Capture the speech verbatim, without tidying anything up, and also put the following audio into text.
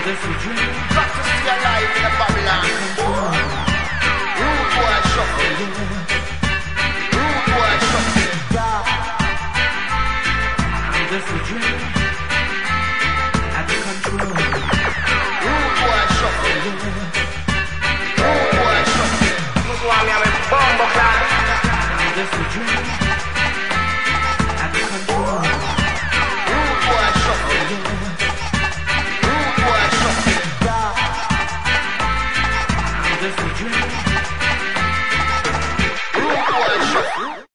just a dream. Got to stay alive in a Babylon. Rude boy shuffle. Rude boy shuffle. I'm just a dream. At the control. Rude boy shuffle. Rude boy shuffle. I'm just a dream.